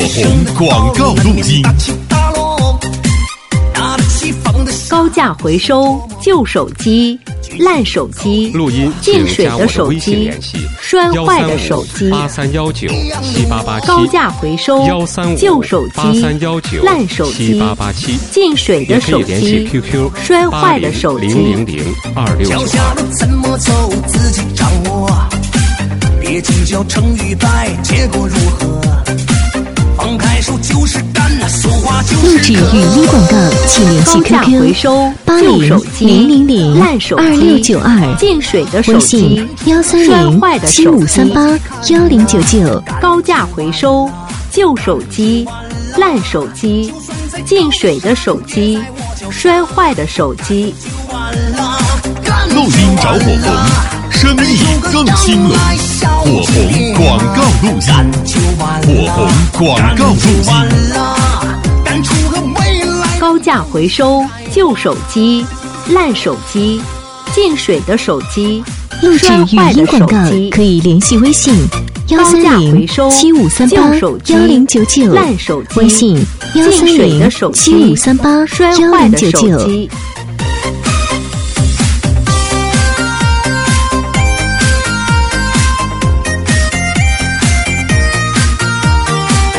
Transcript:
红广告录音。 高价回收旧手机、烂手机、 录音进水的手机、摔坏的手机。 83197887。 高价回收旧手机、烂手机、进水的手机、摔坏的手机。 脚下路怎么走自己掌握，别计较成与败，结果如何？放开手就是干，俗话就是录制语音广告，请联系 QQ 80002692， 进水的手微机、 信摔坏的手机。 13075381099。 高价回收旧手机、烂手机、进水的手机、摔坏的手机。 录音找火红，生意更兴隆。火红广告录音，火红广告录音。 高价回收旧手机、烂手机、进水的手机、 录制语音广告可以联系微信13075381099， 烂手机、 微信进水的手机、摔坏的手 13075381099。 机。